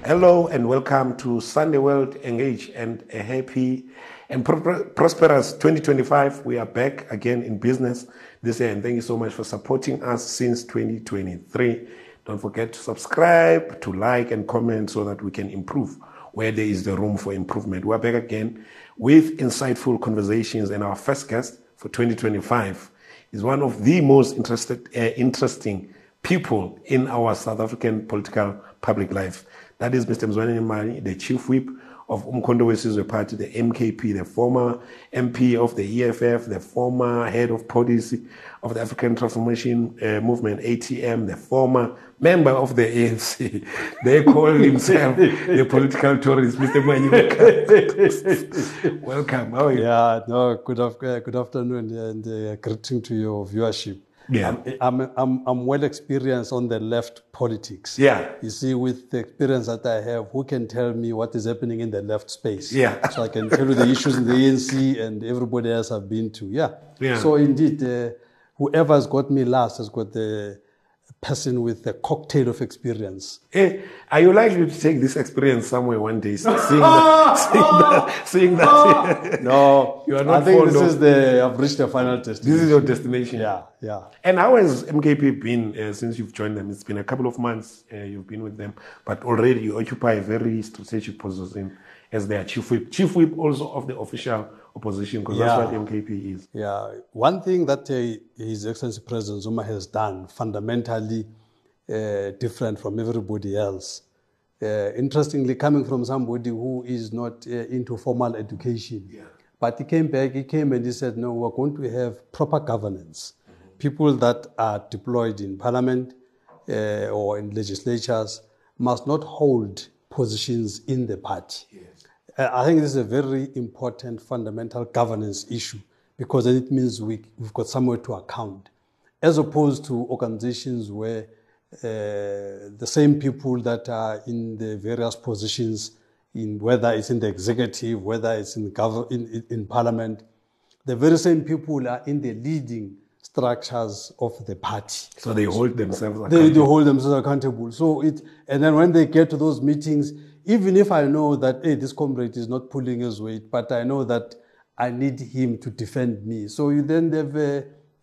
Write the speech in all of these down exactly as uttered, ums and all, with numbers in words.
Hello and welcome to Sunday World Engage and a happy and pro- prosperous twenty twenty-five. We are back again in business this year, and thank you so much for supporting us since twenty twenty-three. Don't forget to subscribe, to like and comment so that we can improve where there is the room for improvement. We're back again with insightful conversations, and our first guest for twenty twenty-five is one of the most interested, uh, interesting people in our South African political public life. That is Mister Mzwaneni Mali, the Chief Whip of Umkhonto weSizwe Party, the M K P, the former M P of the E F F, the former head of policy of the African Transformation uh, Movement, A T M, the former member of the A N C. They call himself the political tourist. Mister Mali, welcome. Welcome. How are you? Yeah, no, good, af- uh, good afternoon and uh, greeting to your viewership. Yeah. I'm, I'm, I'm, I'm well experienced on the left politics. Yeah. You see, with the experience that I have, who can tell me what is happening in the left space? Yeah. So I can tell you the issues in the A N C and everybody else I've been to. Yeah. Yeah. So indeed, uh, whoever has got me last has got the person with a cocktail of experience. Hey, are you likely to take this experience somewhere one day? Seeing that, seeing that, seeing that. No, You are not I think fond this of- is the, I've reached the final destination. This is your destination. Yeah, yeah. And how has M K P been uh, since you've joined them? It's been a couple of months uh, you've been with them, but already you occupy a very strategic position as their chief whip. Chief whip also of the official opposition, because Yeah. that's what M K P is. Yeah, one thing that uh, His Excellency President Zuma has done fundamentally uh, different from everybody else. Uh, interestingly, coming from somebody who is not uh, into formal education, Yeah. but he came back, he came and he said, no, we're going to have proper governance. Mm-hmm. People that are deployed in parliament uh, or in legislatures must not hold positions in the party. Yes. Uh, I think this is a very important fundamental governance issue, because then it means we, we've got somewhere to account, as opposed to organizations where uh, the same people that are in the various positions, in whether it's in the executive, whether it's in, gov- in, in, in parliament, the very same people are in the leading structures of the party. So they hold themselves They, accountable. they hold themselves accountable. So it, and then when they get to those meetings, even if I know that, hey, this comrade is not pulling his weight, but I know that I need him to defend me. So you then have a,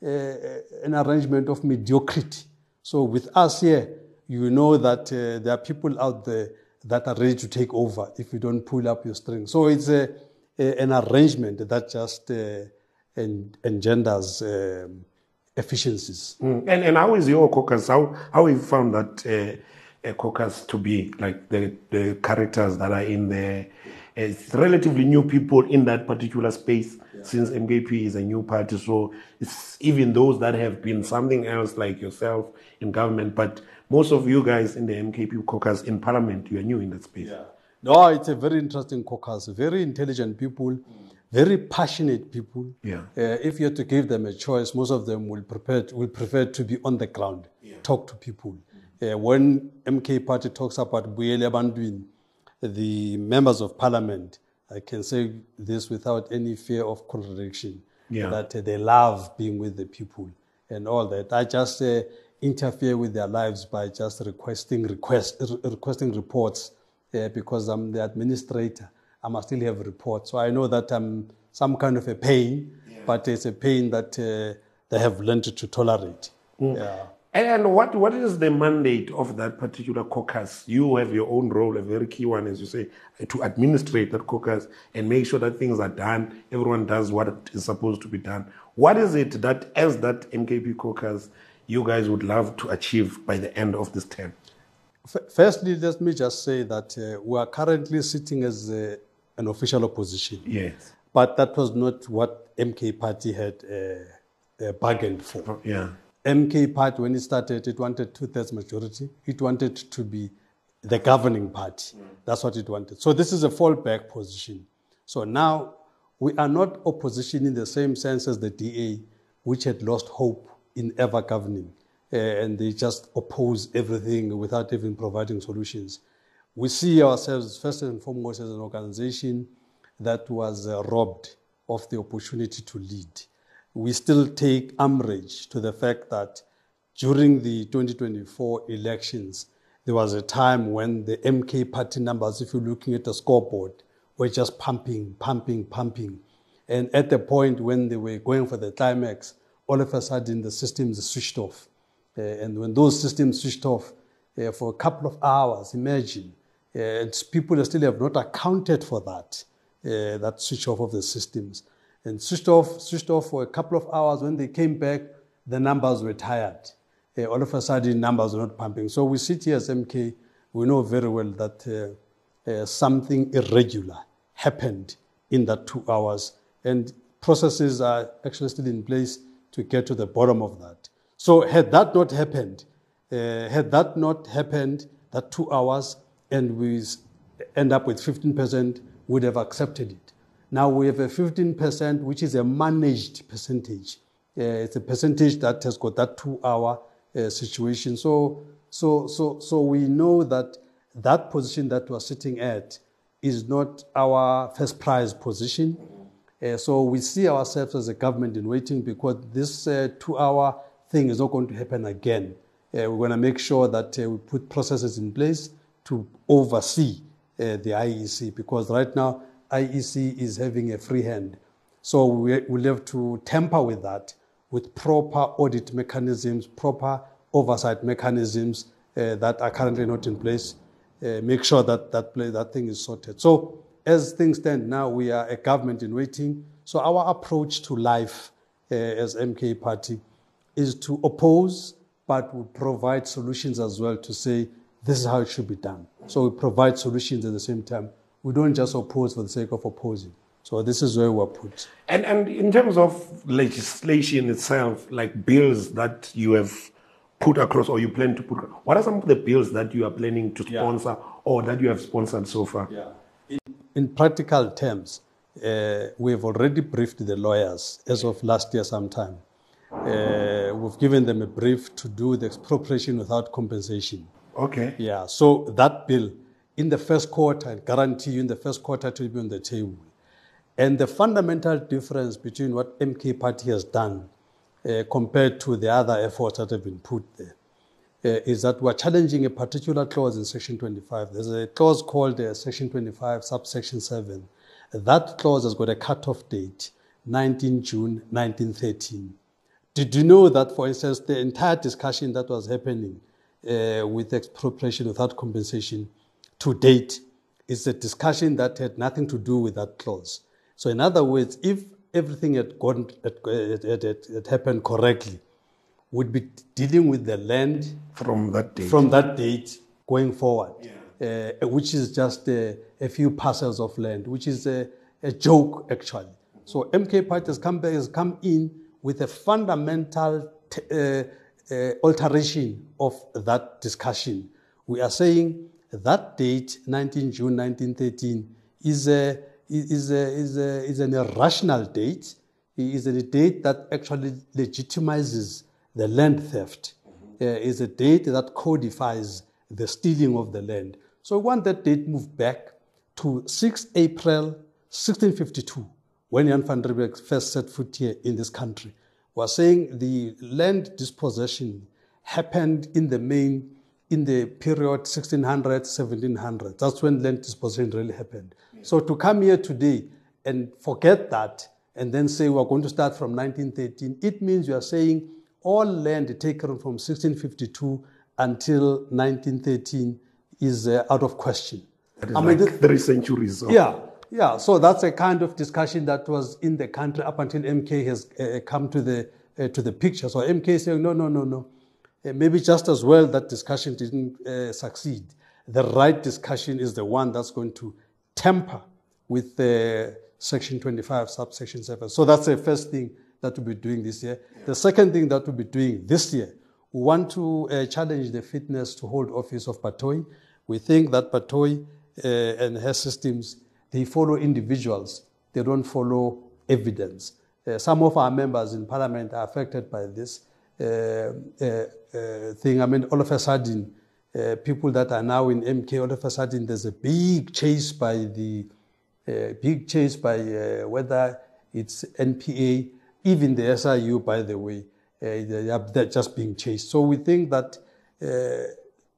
a, an arrangement of mediocrity. So with us here, you know that uh, there are people out there that are ready to take over if you don't pull up your string. So it's a, a, an arrangement that just uh, en- engenders um, efficiencies. Mm. And and how is your caucus? How how have you found that uh, a caucus to be, like the the characters that are in there? It's relatively new people in that particular space, yeah. Since M K P is a new party. So it's even those that have been something else like yourself in government, but most of you guys in the M K P caucus in parliament, you are new in that space. Yeah. No, it's a very interesting caucus, very intelligent people, very passionate people. Yeah. Uh, if you had to give them a choice, most of them will prefer will prefer to be on the ground, Yeah. talk to people. Uh, when M K Party talks about Buyele Bandwin, the members of parliament, I can say this without any fear of contradiction, Yeah. that uh, they love being with the people and all that. I just uh, interfere with their lives by just requesting request, re- requesting reports uh, because I'm the administrator. I must still have reports. So I know that I'm some kind of a pain, Yeah. but it's a pain that uh, they have learned to tolerate. Yeah. And what, what is the mandate of that particular caucus? You have your own role, a very key one, as you say, to administrate that caucus and make sure that things are done. Everyone does what is supposed to be done. What is it that, as that M K P caucus, you guys would love to achieve by the end of this term? F- Firstly, let me just say that uh, we are currently sitting as uh, an official opposition. Yes. But that was not what M K Party had uh, uh, bargained for. Yeah. M K Party, when it started, it wanted two-thirds majority. It wanted to be the governing party. Mm. That's what it wanted. So this is a fallback position. So now we are not opposition in the same sense as the D A, which had lost hope in ever governing. Uh, and they just oppose everything without even providing solutions. We see ourselves, first and foremost, as an organization that was uh, robbed of the opportunity to lead. We still take umbrage to the fact that during the twenty twenty-four elections, there was a time when the M K party numbers, if you're looking at the scoreboard, were just pumping, pumping, pumping. And at the point when they were going for the climax, all of a sudden the systems switched off. Uh, and when those systems switched off uh, for a couple of hours, imagine, uh, and people still have not accounted for that, uh, that switch off of the systems. And switched off, switched off for a couple of hours. When they came back, the numbers were tired. Uh, all of a sudden, numbers were not pumping. So we sit here as M K, we know very well that uh, uh, something irregular happened in that two hours. And processes are actually still in place to get to the bottom of that. So had that not happened, uh, had that not happened, that two hours, and we end up with fifteen percent, would have accepted it. Now we have a fifteen percent, which is a managed percentage. Uh, it's a percentage that has got that two-hour uh, situation. So, so, so, so we know that that position that we're sitting at is not our first prize position. Uh, so we see ourselves as a government in waiting, because this uh, two-hour thing is not going to happen again. Uh, we're going to make sure that uh, we put processes in place to oversee uh, the I E C, because right now I E C is having a free hand. So we, we'll have to tamper with that with proper audit mechanisms, proper oversight mechanisms uh, that are currently not in place. Uh, make sure that that, play, that thing is sorted. So as things stand now, we are a government in waiting. So our approach to life uh, as M K Party is to oppose, but we provide solutions as well to say, this is how it should be done. So we provide solutions at the same time. We don't just oppose for the sake of opposing. So this is where we're put. And and in terms of legislation itself, like bills that you have put across or you plan to put, what are some of the bills that you are planning to sponsor yeah. or that you have sponsored so far? Yeah. In, in practical terms, uh, we have already briefed the lawyers as of last year sometime. Uh, we've given them a brief to do the expropriation without compensation. Okay. Yeah, so that bill, in the first quarter, I guarantee you in the first quarter it will be on the table. And the fundamental difference between what M K Party has done uh, compared to the other efforts that have been put there uh, is that we're challenging a particular clause in Section twenty-five. There's a clause called uh, Section twenty-five, subsection seven. That clause has got a cutoff date, nineteenth of June, nineteen thirteen. Did you know that, for instance, the entire discussion that was happening uh, with expropriation without compensation to date is a discussion that had nothing to do with that clause? So in other words, if everything had gone, had, had, had, had happened correctly, we'd be dealing with the land from that date, from that date going forward, yeah. uh, which is just a, a few parcels of land, which is a, a joke actually. So M K Party has come, has come in with a fundamental t- uh, uh, alteration of that discussion. We are saying that date, nineteenth of June nineteen thirteen, is a is a, is a, is an irrational date. It is a date that actually legitimizes the land theft. Mm-hmm. Uh, is a date that codifies the stealing of the land. So we want that date moved back to sixth of April sixteen fifty-two, when Jan van Riebeeck first set foot here in this country. We are saying the land dispossession happened in the main in the period sixteen hundred, seventeen hundred. That's when land dispossession really happened. Yeah. So to come here today and forget that and then say we're going to start from nineteen thirteen, it means you are saying all land taken from sixteen fifty-two until nineteen thirteen is uh, out of question. That is I like mean, three centuries. Of... Yeah, yeah. So that's a kind of discussion that was in the country up until M K has uh, come to the uh, to the picture. So M K is saying, no, no, no, no. Uh, maybe just as well that discussion didn't uh, succeed. The right discussion is the one that's going to temper with uh, Section twenty-five, subsection seven. So that's the first thing that we'll be doing this year. Yeah. The second thing that we'll be doing this year, we want to uh, challenge the fitness to hold office of Batohi. We think that Batohi uh, and her systems, they follow individuals. They don't follow evidence. Uh, some of our members in Parliament are affected by this uh, uh, uh, thing. I mean, all of a sudden, uh, people that are now in M K, all of a sudden there's a big chase by the, uh, big chase by uh, whether it's N P A, even the S I U, by the way, uh, they are, they're just being chased. So we think that uh,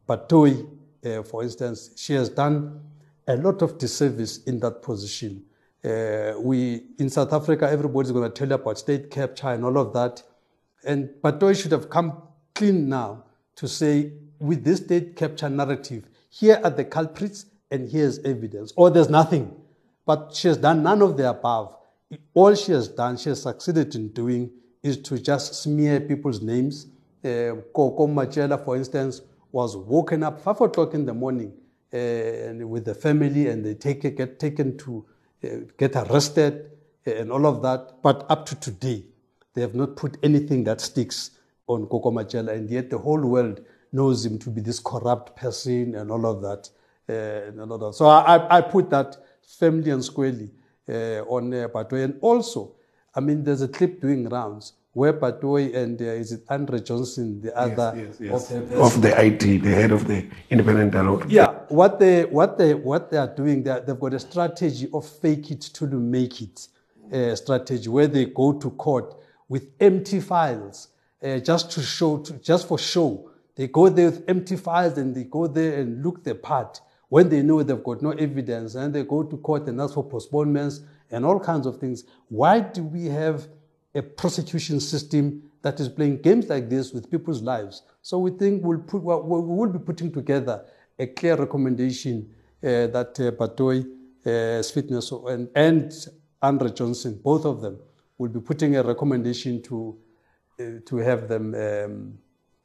Batoyi, uh, for instance, she has done a lot of disservice in that position. Uh, we in South Africa, everybody's going to tell you about state capture and all of that. And Batoyi should have come clean now to say, with this state capture narrative, here are the culprits and here's evidence, or there's nothing. But she has done none of the above. All she has done, she has succeeded in doing, is to just smear people's names. Uh, Koko Machela, for instance, was woken up five o'clock in the morning uh, and with the family, and they take, get taken to uh, get arrested uh, and all of that. But up to today, they have not put anything that sticks on Koko Machela, and yet the whole world knows him to be this corrupt person and all of that. Uh, and all of that. So I, I put that firmly and squarely uh, on uh, Batoyi. And also, I mean, there's a clip doing rounds where Batoyi and uh, is it Andre Johnson, the other yes, yes, yes. Of, of the I T, the head of the Independent Dialogue. Yeah, what they what they what they are doing, they are, they've got a strategy of fake it till you make it uh, strategy, where they go to court with empty files uh, just to show, to, just for show. They go there with empty files and they go there and look the part when they know they've got no evidence, and they go to court and ask for postponements and all kinds of things. Why do we have a prosecution system that is playing games like this with people's lives? So we think we'll put, we will be putting together a clear recommendation uh, that uh, Batoyi, uh, Fitness, and, and Andre Johnson, both of them, will be putting a recommendation to uh, to have them um,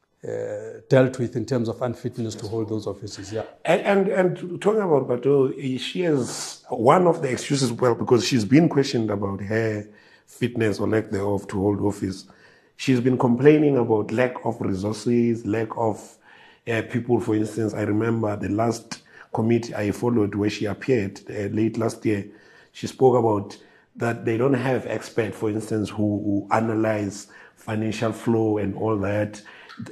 Uh, dealt with in terms of unfitness to hold those offices. Yeah. And and, and talking about Batoyi, she has one of the excuses, well, because she's been questioned about her fitness or lack thereof to hold office. She's been complaining about lack of resources, lack of uh, people. For instance, I remember the last committee I followed where she appeared uh, late last year. She spoke about that they don't have experts, for instance, who, who analyze financial flow and all that.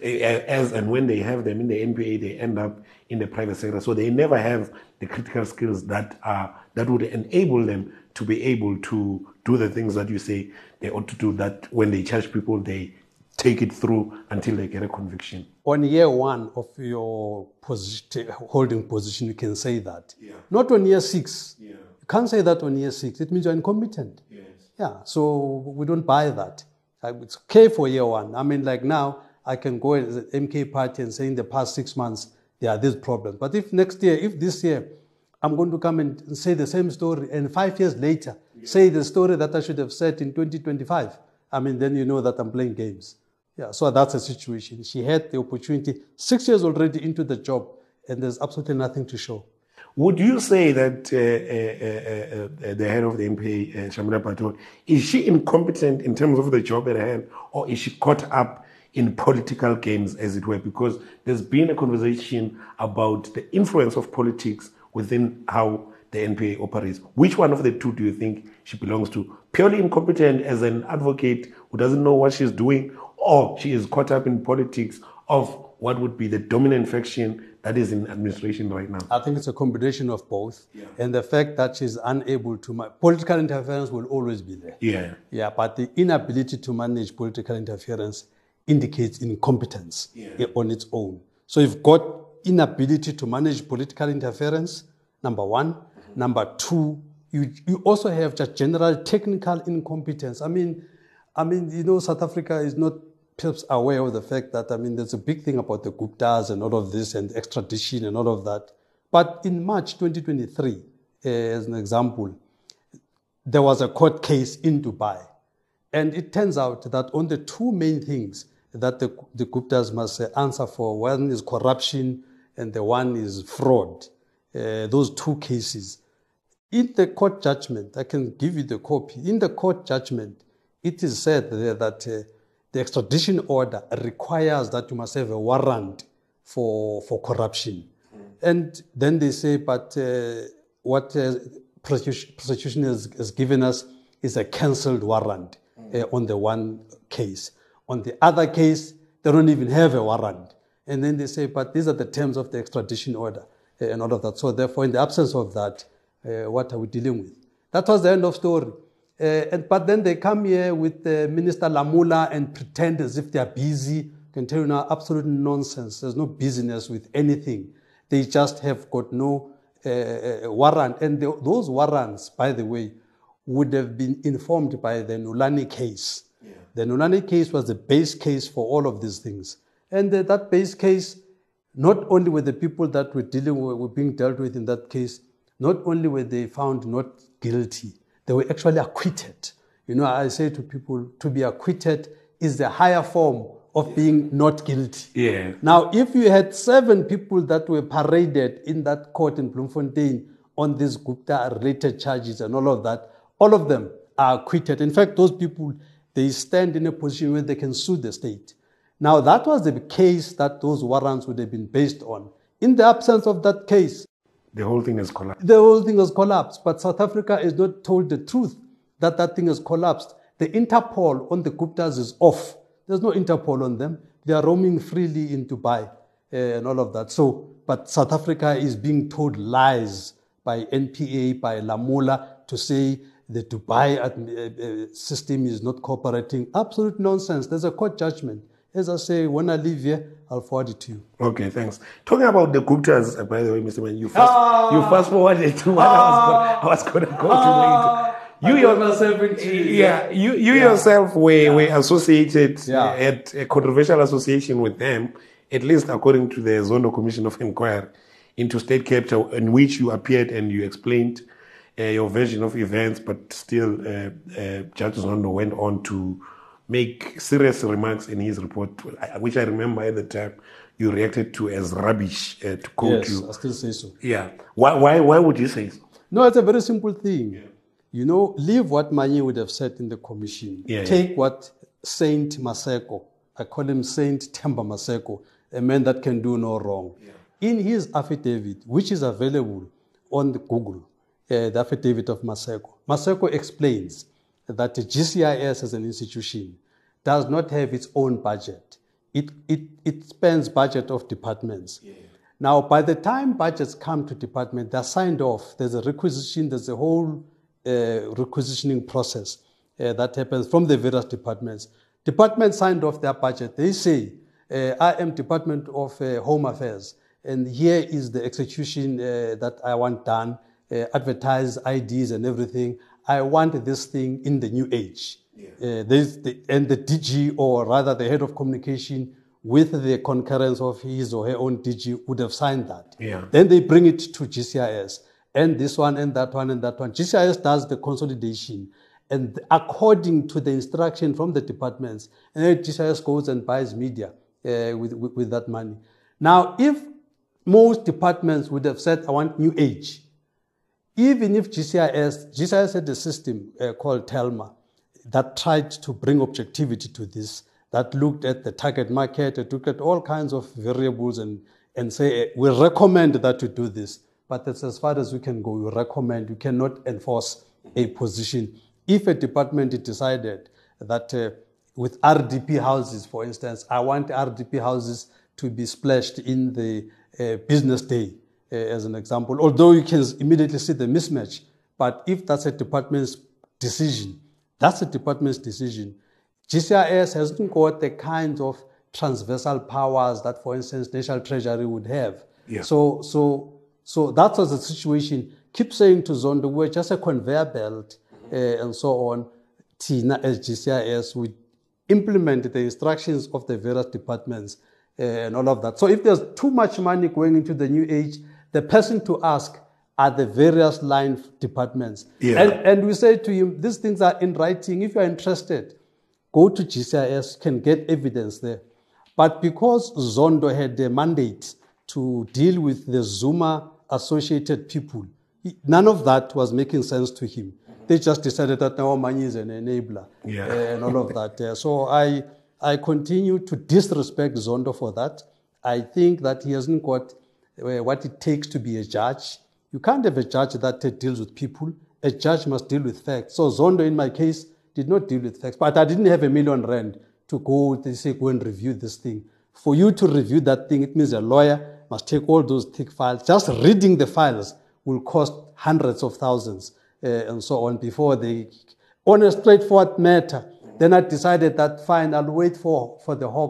As and when they have them in the N P A, they end up in the private sector. So they never have the critical skills that are that would enable them to be able to do the things that you say they ought to do. That when they charge people, they take it through until they get a conviction. On year one of your position, holding position, you can say that. Yeah. Not on year six. Yeah. You can't say that on year six. It means you're incompetent. Yes. Yeah. So we don't buy that. It's okay for year one. I mean, like now, I can go as an M K party and say in the past six months, there are these problems. But if next year, if this year, I'm going to come and say the same story, and five years later, yeah. say the story that I should have said in twenty twenty-five, I mean, then you know that I'm playing games. Yeah, so that's a situation. She had the opportunity, six years already into the job, and there's absolutely nothing to show. Would you say that uh, uh, uh, uh, the head of the M P A, uh, Shamila Batoyi, is she incompetent in terms of the job at hand, or is she caught up in political games, as it were? Because there's been a conversation about the influence of politics within how the N P A operates. Which one of the two do you think she belongs to? Purely incompetent as an advocate who doesn't know what she's doing, or she is caught up in politics of what would be the dominant faction that is in administration right now? I think it's a combination of both. Yeah. And the fact that she's unable to... Ma- political interference will always be there. Yeah. Yeah, but the inability to manage political interference indicates incompetence yeah. on its own. So you've got inability to manage political interference, number one. Mm-hmm. Number two, you you also have just general technical incompetence. I mean, I mean, you know, South Africa is not perhaps aware of the fact that, I mean, there's a big thing about the Guptas and all of this and extradition and all of that. But in March twenty twenty-three, uh, as an example, there was a court case in Dubai. And it turns out that on the two main things that the, the Guptas must answer for, one is corruption and the one is fraud, uh, those two cases. In the court judgment, I can give you the copy. In the court judgment, it is said there that uh, the extradition order requires that you must have a warrant for, for corruption. Mm. And then they say, but uh, what uh, prosecution, prosecution has, has given us is a cancelled warrant mm. uh, on the one case. On the other case, they don't even have a warrant. And then they say, but these are the terms of the extradition order uh, and all of that. So therefore, in the absence of that, uh, what are we dealing with? That was the end of story. Uh, and, but then they come here with uh, Minister Lamula and pretend as if they are busy can tell you now, absolute nonsense. There's no business with anything. They just have got no uh, warrant. And the, those warrants, by the way, would have been informed by the Nulani case. Yeah. The Nulani case was the base case for all of these things. And uh, that base case, not only were the people that were dealing with, were being dealt with in that case, not only were they found not guilty, they were actually acquitted. You know, I say to people, to be acquitted is the higher form of yeah. being not guilty. Yeah. Now, if you had seven people that were paraded in that court in Bloemfontein on these Gupta-related charges and all of that, all of them are acquitted. In fact, those people, they stand in a position where they can sue the state. Now, that was the case that those warrants would have been based on. In the absence of that case, the whole thing has collapsed. The whole thing has collapsed. But South Africa is not told the truth that that thing has collapsed. The Interpol on the Guptas is off. There's no Interpol on them. They are roaming freely in Dubai uh, and all of that. So, but South Africa is being told lies by N P A, by Lamola, to say the Dubai uh, system is not cooperating. Absolute nonsense. There's a court judgment. As I say, when I leave here, I'll forward it to you. Okay, thanks. Talking about the Guptas, uh, by the way, Mister Man, you fast, ah, you fast forwarded to what ah, I was going to go ah, to later. You yourself, yeah, you, you yeah. yourself were, yeah. were associated, yeah. had a controversial association with them, at least according to the Zondo Commission of Inquiry into state capture, in which you appeared and you explained uh, your version of events, but still, uh, uh, Judge Zondo went on to make serious remarks in his report, which I remember at the time you reacted to as rubbish, uh, to quote yes, you. I still say so. Yeah. Why, why, why would you say so? No, it's a very simple thing. Yeah. You know, leave what Manyi would have said in the commission. Yeah, Take yeah. what Saint Maseko, I call him Saint Temba Maseko, a man that can do no wrong. Yeah. In his affidavit, which is available on the Google, uh, the affidavit of Maseko, Maseko explains that the G C I S as an institution does not have its own budget. It, it, it spends budget of departments. Yeah. Now, by the time budgets come to department, they're signed off. There's a requisition, there's a whole uh, requisitioning process uh, that happens from the various departments. Departments signed off their budget. They say, uh, I am Department of uh, Home Affairs, and here is the execution uh, that I want done, uh, advertise I Ds and everything. I want this thing in the new age. Yeah. Uh, the, and the D G, or rather the head of communication, with the concurrence of his or her own D G, would have signed that. Yeah. Then they bring it to G C I S, and this one, and that one, and that one. G C I S does the consolidation, and according to the instruction from the departments, and then G C I S goes and buys media uh, with, with, with that money. Now, if most departments would have said, I want new age, even if G C I S, G C I S had a system uh, called TELMA that tried to bring objectivity to this, that looked at the target market, it looked at all kinds of variables and, and say, we recommend that you do this. But that's as far as we can go. We recommend, you cannot enforce a position. If a department decided that uh, with R D P houses, for instance, I want R D P houses to be splashed in the uh, business day, uh, as an example, although you can immediately see the mismatch. But if that's a department's decision, that's a department's decision. G C I S hasn't got the kind of transversal powers that, for instance, National Treasury would have. Yeah. So, so, so that was the situation. Keep saying to Zondo, we're just a conveyor belt uh, and so on. Tina, as G C I S, we implement the instructions of the various departments uh, and all of that. So if there's too much money going into the new age, the person to ask are the various line departments. Yeah. And, and we say to him, these things are in writing. If you're interested, go to G C I S, can get evidence there. But because Zondo had a mandate to deal with the Zuma associated people, none of that was making sense to him. They just decided that now money is an enabler, yeah. uh, and all of that. Uh, so I, I continue to disrespect Zondo for that. I think that he hasn't got uh, what it takes to be a judge. You can't have a judge that uh, deals with people. A judge must deal with facts. So Zondo, in my case, did not deal with facts. But I didn't have a million rand to go, they say, go and review this thing. For you to review that thing, it means a lawyer must take all those thick files. Just reading the files will cost hundreds of thousands uh, and so on before they, on a straightforward matter. Then I decided that, fine, I'll wait for, for the Hawks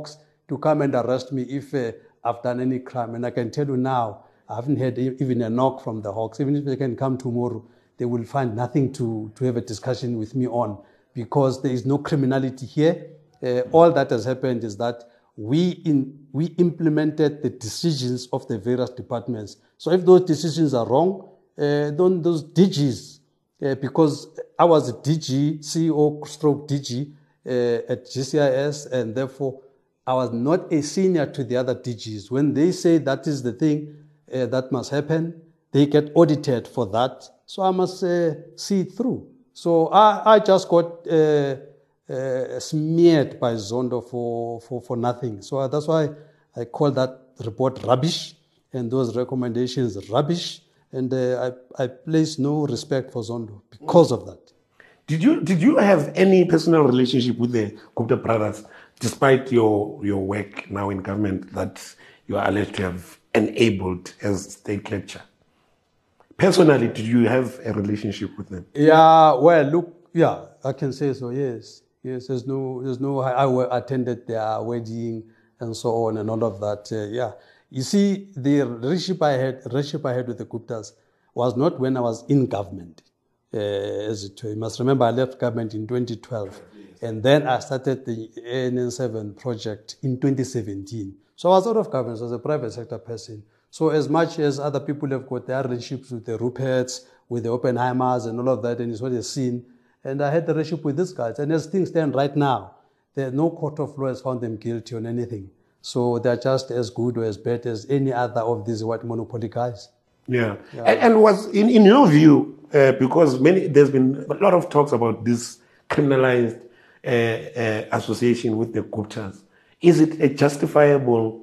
to come and arrest me if uh, I've done any crime. And I can tell you now, I haven't had even a knock from the Hawks. Even if they can come tomorrow, they will find nothing to, to have a discussion with me on, because there is no criminality here. Uh, all that has happened is that we in, we implemented the decisions of the various departments. So if those decisions are wrong, uh, don't those D Gs, uh, because I was a D G, C E O stroke D G uh, at G C I S, and therefore I was not a senior to the other D Gs. When they say that is the thing uh, that must happen, they get audited for that. So I must uh, see it through. So I, I just got uh, uh, smeared by Zondo for, for, for nothing. So that's why I call that report rubbish and those recommendations rubbish. And uh, I, I place no respect for Zondo because of that. Did you did you have any personal relationship with the Gupta brothers, despite your, your work now in government that you are alleged to have enabled as state capture? Personally, did you have a relationship with them? Yeah, well, look, yeah, I can say so, yes. Yes, there's no, there's no, I, I attended their wedding and so on and all of that, uh, yeah. You see, the relationship I had, relationship I had with the Guptas was not when I was in government. Uh, as it, you must remember, I left government in twenty twelve, and then I started the A N N seven project in twenty seventeen. So I was out of government, so I was a private sector person. So as much as other people have got their relationships with the Ruperts, with the Oppenheimers and all of that, and it's what they've seen, and I had the relationship with these guys. And as things stand right now, there, no court of law has found them guilty on anything. So they're just as good or as bad as any other of these white monopoly guys. Yeah. yeah. And, and was, in, in your view, uh, because many there's been a lot of talks about this criminalized uh, uh, association with the Guptas, is it a justifiable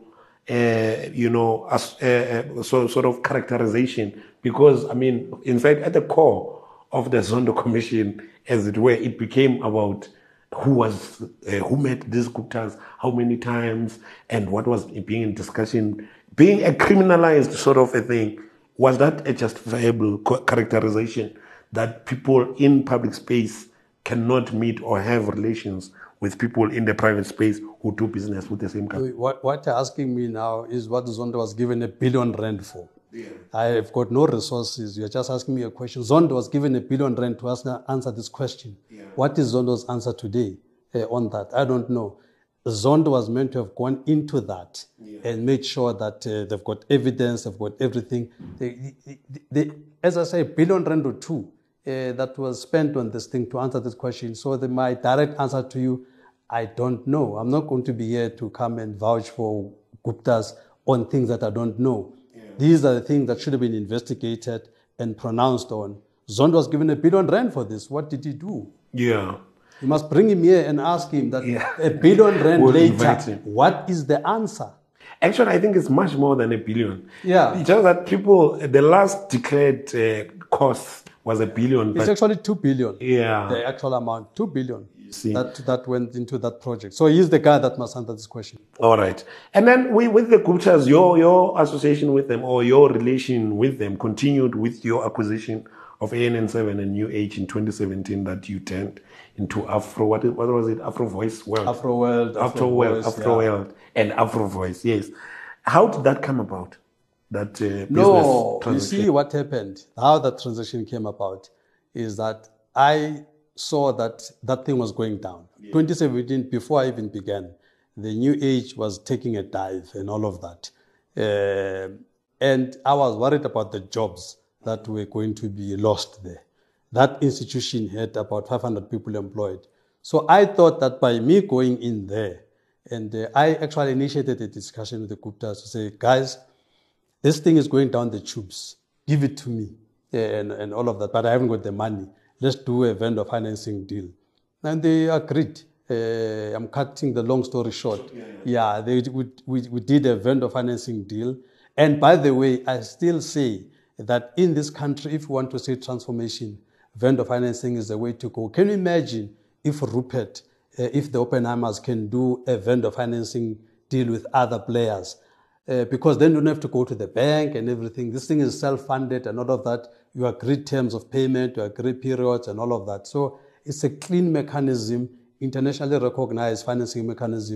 Uh, you know, as, uh, uh, so, sort of characterization? Because, I mean, in fact, at the core of the Zondo Commission, as it were, it became about who was, uh, who met these Guptas, how many times, and what was being in discussion. Being a criminalized sort of a thing, was that a justifiable characterization that people in public space cannot meet or have relations with people in the private space who do business with the same company? What, what you're asking me now is what Zondo was given a billion rand for. Yeah. I have got no resources. You're just asking me a question. Zondo was given a billion rand to ask, answer this question. Yeah. What is Zondo's answer today uh, on that? I don't know. Zondo was meant to have gone into that yeah. and made sure that uh, they've got evidence, they've got everything. They, they, they, as I say, a billion rand or two Uh, that was spent on this thing to answer this question. So the, my direct answer to you, I don't know. I'm not going to be here to come and vouch for Guptas on things that I don't know. Yeah. These are the things that should have been investigated and pronounced on. Zondo was given a billion rand for this. What did he do? Yeah. You must bring him here and ask him that yeah. a billion rand we'll later, what is the answer? Actually, I think it's much more than a billion. Yeah. It's just that people, the last declared uh, cost was a billion. It's actually two billion. Yeah. The actual amount, two billion. You see. That, that went into that project. So he's the guy that must answer this question. All right. And then we, with the Guptas, your, your association with them or your relation with them continued with your acquisition of A N N seven and New Age in twenty seventeen that you turned into Afro, what, what was it? Afro Voice World. Afro World. Afro, Afro World. Voice, Afro yeah. World and Afro Voice, yes. How did that come about? That uh, business no, transaction? You see what happened, how that transaction came about is that I saw that that thing was going down. Yeah. twenty seventeen, before I even began, the New Age was taking a dive and all of that. Uh, and I was worried about the jobs that were going to be lost there. That institution had about five hundred people employed. So I thought that by me going in there, and uh, I actually initiated a discussion with the Guptas to say, guys, this thing is going down the tubes. Give it to me and, and all of that. But I haven't got the money. Let's do a vendor financing deal. And they agreed. Uh, I'm cutting the long story short. Yeah, yeah. yeah they, we, we, we did a vendor financing deal. And by the way, I still say that in this country, if we want to see transformation, vendor financing is the way to go. Can you imagine if Rupert, uh, if the Oppenheimers can do a vendor financing deal with other players? Uh, because then you don't have to go to the bank and everything. This thing is self-funded and all of that. You agree terms of payment, you agree periods and all of that. So it's a clean mechanism, internationally recognized financing mechanism.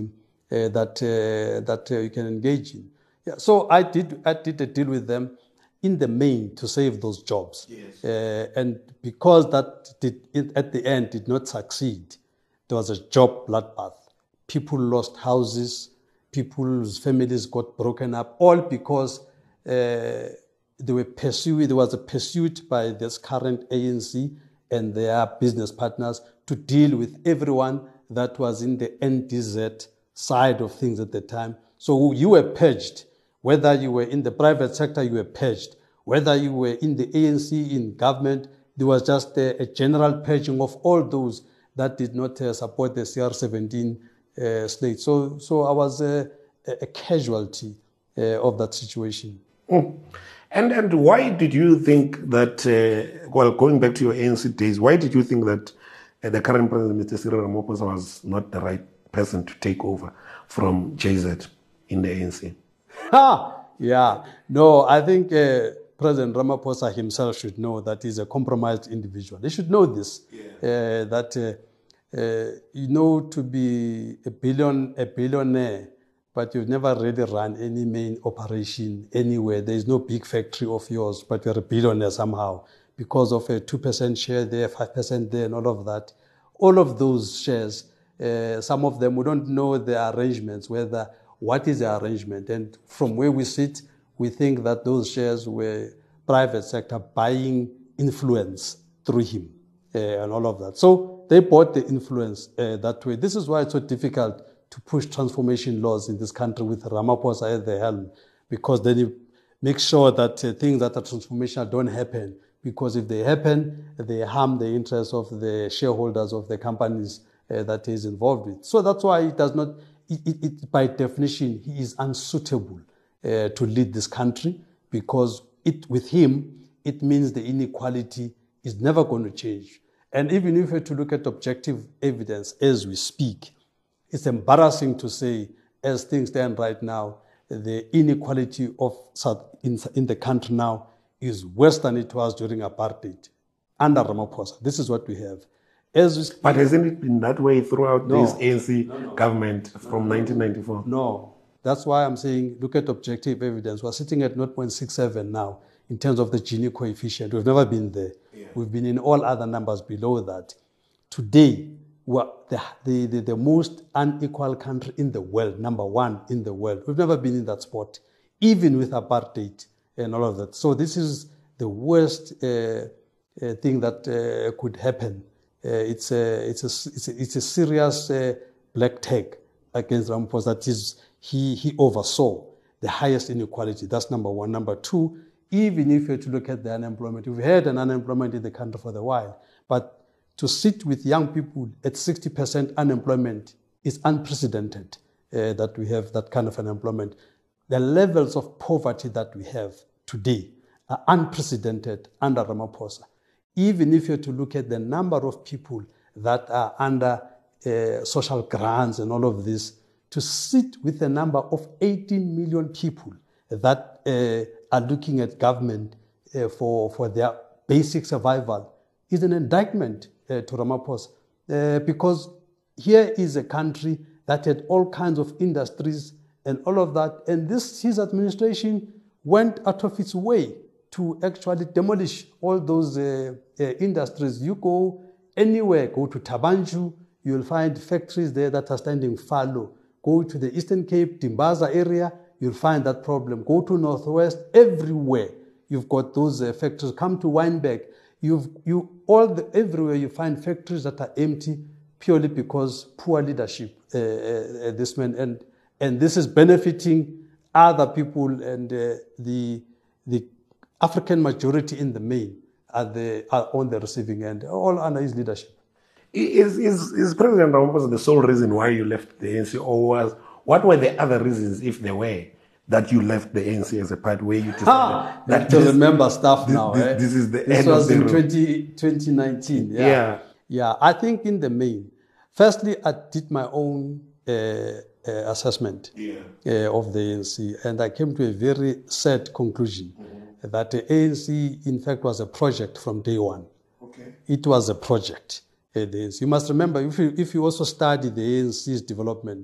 uh, that uh, that uh, you can engage in. Yeah, so I did I did a deal with them in the main to save those jobs. Yes. Uh, and because that did, it, at the end did not succeed, there was a job bloodbath. People lost houses, people's families got broken up, all because uh, they were pursued, there was a pursuit by this current A N C and their business partners to deal with everyone that was in the N D Z side of things at the time. So you were purged. Whether you were in the private sector, you were purged. Whether you were in the A N C, in government, there was just a, a general purging of all those that did not uh, support the C R seventeen uh, slate. So, so I was a, a casualty uh, of that situation. Mm. And and why did you think that, uh, well, going back to your A N C days, why did you think that uh, the current president, Mister Cyril Ramaphosa, was not the right person to take over from J Z in the A N C? Ha! Yeah. No, I think uh, President Ramaphosa himself should know that he's a compromised individual. He should know this, yeah. uh, that uh, uh, you know, to be a billion, a billionaire, but you've never really run any main operation anywhere. There is no big factory of yours, but you're a billionaire somehow because of a two percent share there, five percent there, and all of that. All of those shares, uh, some of them, we don't know the arrangements, whether what is the arrangement. And from where we sit, we think that those shares were private sector buying influence through him uh, and all of that. So they bought the influence uh, that way. This is why it's so difficult to push transformation laws in this country with Ramaphosa at the helm, because then you make sure that uh, things that are transformational don't happen, because if they happen, they harm the interests of the shareholders of the companies uh, that he is involved with. So that's why it does not, it, it, it, by definition, he is unsuitable uh, to lead this country, because it, with him, it means the inequality is never going to change. And even if we were to look at objective evidence as we speak, it's embarrassing to say, as things stand right now, the inequality of South in, in the country now is worse than it was during apartheid under Ramaphosa. This is what we have. As we speak, but hasn't it been that way throughout no, this A N C no, no, government no, from no, nineteen ninety-four? No. That's why I'm saying look at objective evidence. We're sitting at zero point six seven now in terms of the Gini coefficient. We've never been there. Yeah. We've been in all other numbers below that. Today, we're the, the, the, the most unequal country in the world, number one in the world. We've never been in that spot, even with apartheid and all of that. So this is the worst uh, uh, thing that uh, could happen. Uh, it's, a, it's, a, it's, a, it's a serious uh, black tag against Ramaphosa. That is, he, he oversaw the highest inequality. That's number one. Number two, even if you were to look at the unemployment, we've had an unemployment in the country for a while, but to sit with young people at sixty percent unemployment is unprecedented, uh, that we have that kind of unemployment. The levels of poverty that we have today are unprecedented under Ramaphosa. Even if you're to look at the number of people that are under uh, social grants and all of this, to sit with a number of eighteen million people that uh, are looking at government uh, for, for their basic survival is an indictment uh, to Ramaphosa. Uh, because here is a country that had all kinds of industries and all of that, and this his administration went out of its way to actually demolish all those uh, uh, industries. You go anywhere, go to Tabanju, you'll find factories there that are standing fallow. Go to the Eastern Cape, Dimbaza area, you'll find that problem. Go to Northwest, everywhere you've got those uh, factories. Come to Wynberg, you've you all the, everywhere you find factories that are empty purely because poor leadership. Uh, uh, this man and and this is benefiting other people, and uh, the the African majority in the main are the are on the receiving end, all under his leadership. Is, is, is President Ramaphosa the sole reason why you left the A N C, or was, what were the other reasons, if there were, that you left the A N C as a party where you decided ah, that to this, remember stuff this, now? This, eh? this is the this end was of the in road. twenty, twenty nineteen. Yeah. yeah, yeah. I think in the main, firstly, I did my own uh, uh, assessment yeah. uh, of the A N C, and I came to a very sad conclusion mm-hmm. that the A N C, in fact, was a project from day one. Okay. It was a project. It is. You must remember, if you, if you also study the A N C's development,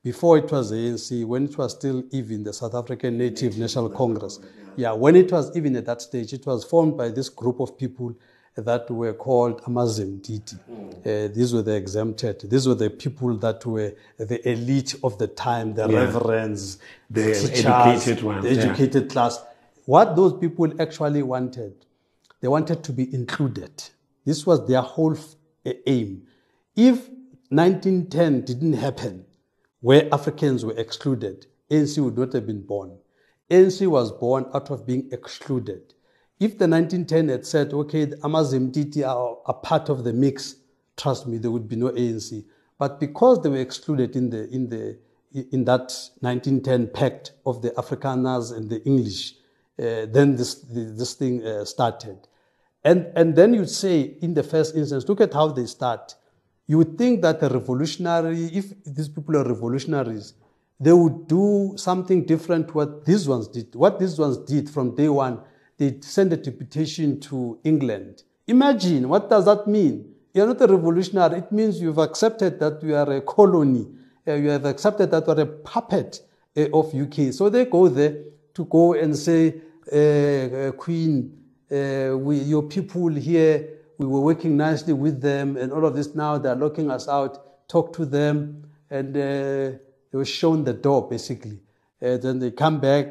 before it was A N C, when it was still even the South African Native National Congress. Yeah, when it was even at that stage, it was formed by this group of people that were called Amazimtiti. Mm. Uh, these were the exempted. These were the people that were the elite of the time, the yeah. reverends, the, the teachers, educated ones, the educated yeah. class. What those people actually wanted, they wanted to be included. This was their whole aim. If nineteen ten didn't happen, where Africans were excluded, A N C would not have been born. A N C was born out of being excluded. If the nineteen ten had said, okay, the Amazimtiti are a part of the mix, trust me, there would be no A N C. But because they were excluded in the in the in that nineteen ten pact of the Afrikaners and the English, uh, then this this thing uh, started. And and then you'd say, in the first instance, look at how they start. You would think that a revolutionary, if these people are revolutionaries, they would do something different to what these ones did. What these ones did from day one, they sent a deputation to England. Imagine, what does that mean? You're not a revolutionary. It means you've accepted that you are a colony. Uh, you have accepted that you are a puppet uh, of U K. So they go there to go and say, uh, uh, Queen, uh, we, your people here, we were working nicely with them, and all of this now, they're locking us out. Talk to them, and uh, they were shown the door, basically. Uh, then they come back,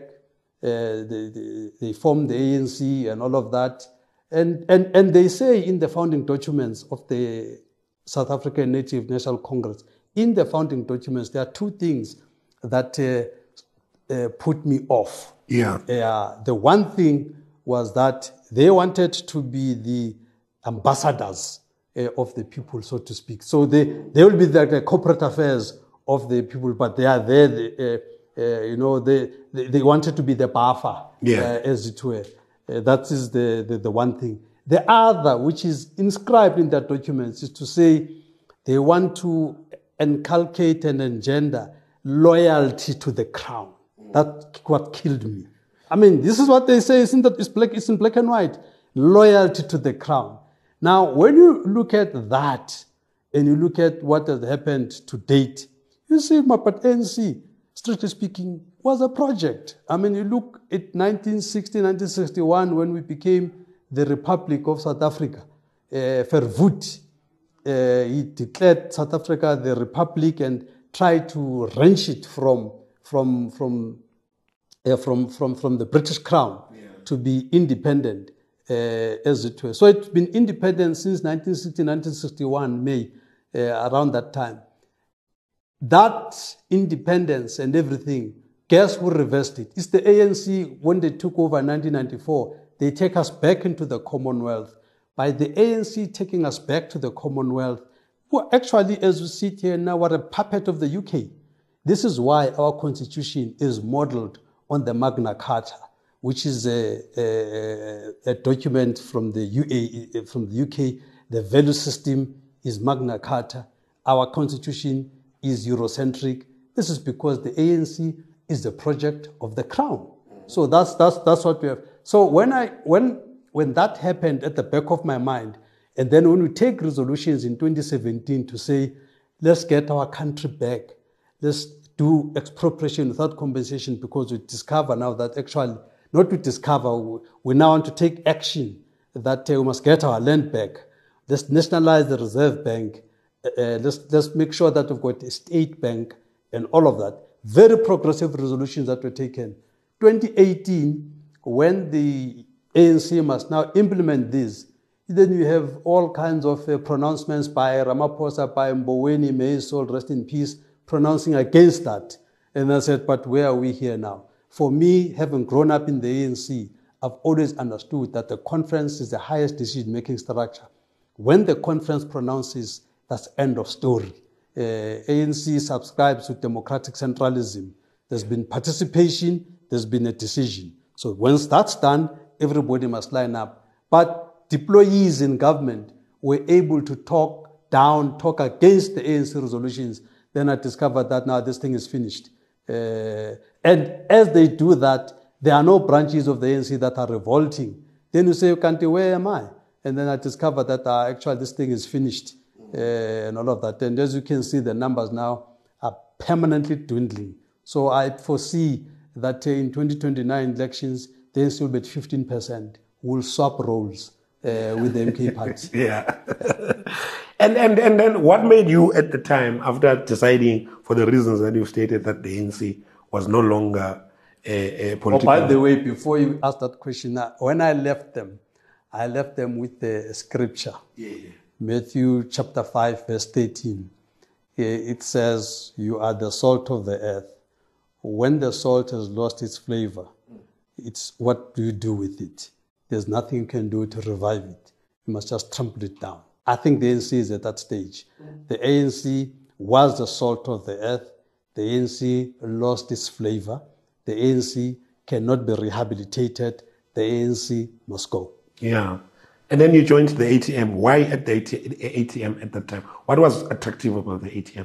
uh, they, they, they form the A N C and all of that. And, and, and they say in the founding documents of the South African Native National Congress, in the founding documents, there are two things that uh, uh, put me off. Yeah. Uh, the one thing was that they wanted to be the ambassadors uh, of the people, so to speak. So they, they will be the, the corporate affairs of the people, but they are there, they, uh, uh, you know, they, they, they wanted to be the B A F A, yeah. uh, as it were. Uh, that is the, the, the one thing. The other, which is inscribed in their documents, is to say they want to inculcate and engender loyalty to the crown. That's what killed me. I mean, this is what they say, it's in, the, it's, black, it's in black and white. Loyalty to the crown. Now, when you look at that, and you look at what has happened to date, you see, but A N C, strictly speaking, was a project. I mean, you look at nineteen sixty, nineteen sixty-one, when we became the Republic of South Africa. Uh, Verwoerd, uh, he declared South Africa the Republic and tried to wrench it from, from, from, uh, from, from, from the British Crown yeah. to be independent. Uh, as it were. So it's been independent since nineteen sixty, nineteen sixty-one, May, uh, around that time. That independence and everything, guess who reversed it? It's the A N C. When they took over in nineteen ninety-four, they take us back into the Commonwealth. By the A N C taking us back to the Commonwealth, well, actually, as we sit here now, we're a puppet of the U K. This is why our constitution is modeled on the Magna Carta, which is a, a, a document from the, U A, from the U K. The value system is Magna Carta. Our constitution is Eurocentric. This is because the A N C is the project of the crown. So that's, that's, that's what we have. So when, I, when, when that happened at the back of my mind, and then when we take resolutions in twenty seventeen to say, let's get our country back, let's do expropriation without compensation, because we discover now that actually, not to discover, we now want to take action that uh, we must get our land back. Let's nationalize the Reserve Bank. Uh, let's, let's make sure that we've got a state bank and all of that. Very progressive resolutions that were taken. twenty eighteen, when the A N C must now implement this, then you have all kinds of uh, pronouncements by Ramaphosa, by Mboweni, may his soul rest in peace, pronouncing against that. And I said, but where are we here now? For me, having grown up in the A N C, I've always understood that the conference is the highest decision-making structure. When the conference pronounces, that's end of story. Uh, A N C subscribes to democratic centralism. There's been participation, there's been a decision. So once that's done, everybody must line up. But deployees in government were able to talk down, talk against the A N C resolutions. Then I discovered that now this thing is finished. Uh, and as they do that, there are no branches of the A N C that are revolting. Then you say, Kanti, where am I? And then I discovered that uh, actually this thing is finished uh, and all of that. And as you can see, the numbers now are permanently dwindling. So I foresee that uh, in twenty twenty-nine elections, the A N C will be at fifteen percent. Will swap roles uh, with the M K party. Yeah. and, and, and then what made you at the time, after deciding for the reasons that you've stated, that the A N C was no longer a, a political... Oh, by the way, before you ask that question, uh, when I left them, I left them with the scripture. Yeah, yeah. Matthew chapter five, verse thirteen. It says, you are the salt of the earth. When the salt has lost its flavor, it's what do you do with it? There's nothing you can do to revive it. You must just trample it down. I think the A N C is at that stage. The A N C was the salt of the earth. The A N C lost its flavor. The A N C cannot be rehabilitated. The A N C must go. Yeah. And then you joined the A T M. Why at the A T M at that time? What was attractive about the A T M?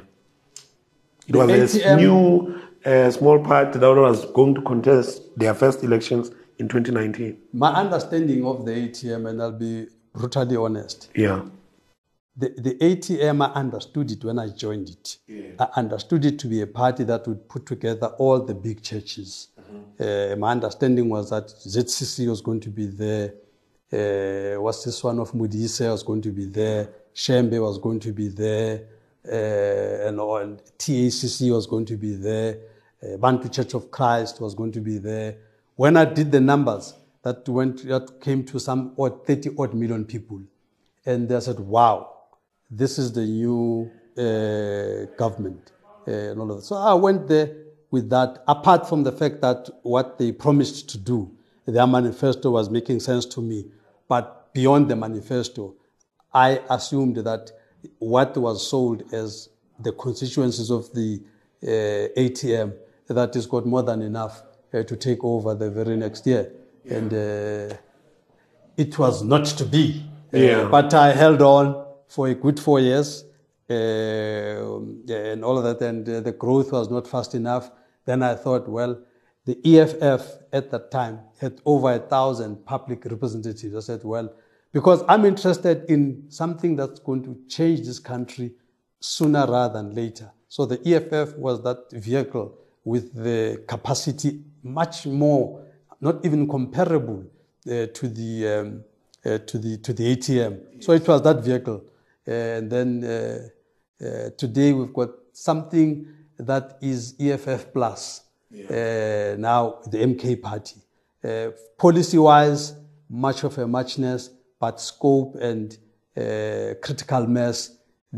It The was A T M, a new uh, small party that was going to contest their first elections in twenty nineteen. My understanding of the A T M, and I'll be brutally honest. Yeah. The, the A T M, I understood it when I joined it. Yeah. I understood it to be a party that would put together all the big churches. Mm-hmm. Uh, my understanding was that Z C C was going to be there. Uh, what's this one of Modise was going to be there. Shembe was going to be there. Uh, and, and T A C C was going to be there. Uh, Bantu Church of Christ was going to be there. When I did the numbers, that went that came to some odd thirty odd million people. And they said, wow, this is the new uh, government. Uh, and all of that. So I went there with that, apart from the fact that what they promised to do, their manifesto was making sense to me. But beyond the manifesto, I assumed that what was sold as the constituencies of the uh, A T M, that is got more than enough uh, to take over the very next year. Yeah. And uh, it was not to be. Yeah. Uh, but I held on for a good four years uh, and all of that, and uh, the growth was not fast enough. Then I thought, well, the E F F at that time had over a thousand public representatives. I said, well, because I'm interested in something that's going to change this country sooner rather than later. So the E F F was that vehicle with the capacity much more, not even comparable uh, to the um, uh, to the to the A T M. So it was that vehicle, uh, and then uh, uh, today we've got something that is E F F plus. Yeah. Uh, now the M K party, uh, policy-wise, much of a muchness, but scope and uh, critical mass,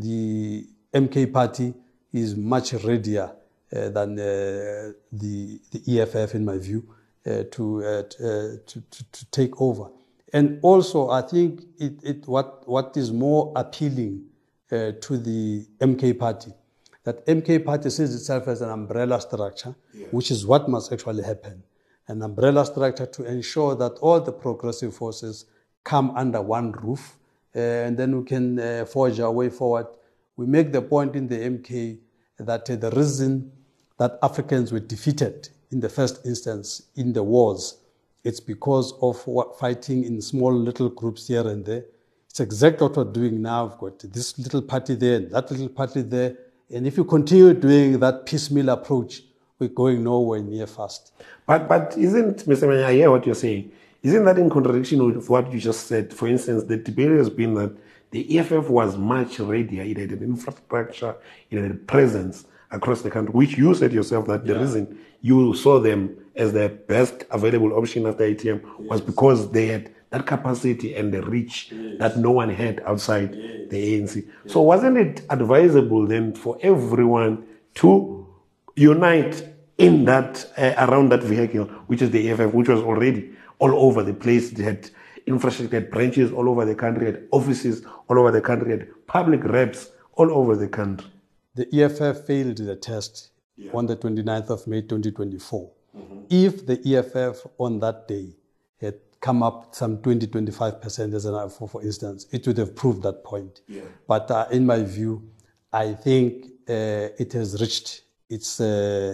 the M K party is much readier uh, than uh, the the E F F, in my view, uh, to, uh, to, to to take over. And also, I think it, it what what is more appealing uh, to the M K party, that M K party sees itself as an umbrella structure, yeah. which is what must actually happen. An umbrella structure to ensure that all the progressive forces come under one roof, uh, and then we can uh, forge our way forward. We make the point in the M K that uh, the reason that Africans were defeated in the first instance in the wars, it's because of what, fighting in small little groups here and there. It's exactly what we're doing now. We've got this little party there and that little party there. And if you continue doing that piecemeal approach, we're going nowhere near fast. But but isn't, Mister Manya, I hear what you're saying. Isn't that in contradiction with what you just said? For instance, the debate has been that the E F F was much readier. It had an infrastructure, it had a presence across the country, which you said yourself that the yeah. reason you saw them as the best available option after A T M yes. was because they had that capacity and the reach yes. that no one had outside yes. the A N C. Yes. So wasn't it advisable then for everyone to unite in that, uh, around that vehicle, which is the E F F, which was already all over the place? It had infrastructure, it had branches all over the country, it had offices all over the country, it had public reps all over the country. The E F F failed the test yeah. on the twenty-ninth of May twenty twenty-four. Mm-hmm. If the E F F on that day had come up some twenty to twenty-five percent, as an, for, for instance, it would have proved that point. Yeah. But uh, in my view, I think uh, it has reached its, uh,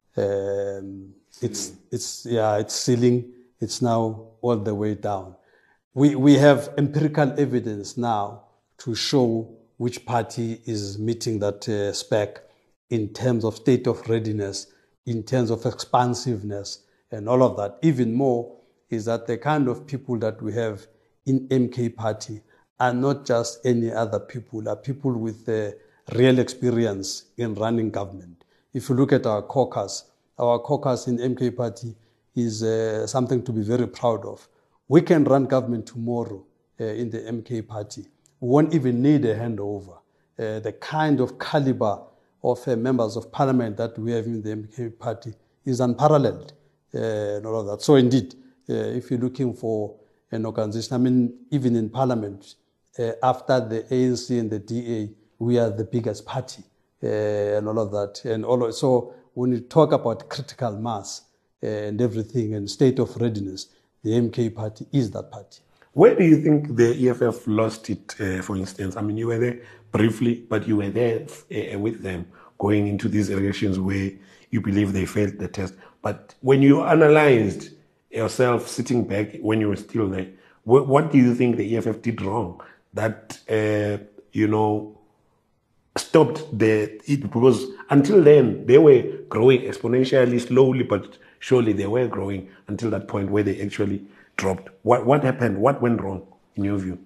um, its, its, yeah, its ceiling. It's now all the way down. We, we have empirical evidence now to show which party is meeting that uh, spec. in terms of state of readiness, in terms of expansiveness, and all of that. Even more is that the kind of people that we have in M K Party are not just any other people, are people with uh, real experience in running government. If you look at our caucus, our caucus in M K Party is uh, something to be very proud of. We can run government tomorrow uh, in the M K Party. We won't even need a handover. Uh, the kind of caliber of uh, members of parliament that we have in the M K Party is unparalleled uh, and all of that. So indeed, uh, if you're looking for an organization, I mean, even in parliament, uh, after the A N C and the D A, we are the biggest party uh, and all of that. And all of, so when you talk about critical mass uh, and everything and state of readiness, the M K Party is that party. Where do you think the E F F lost it, uh, for instance? I mean, you were there briefly, but you were there uh, with them going into these elections where you believe they failed the test. But when you analyzed yourself sitting back when you were still there, what, what do you think the E F F did wrong that, uh, you know, stopped the, it, because until then they were growing exponentially, slowly, but surely they were growing until that point where they actually dropped. What what happened? What went wrong in your view?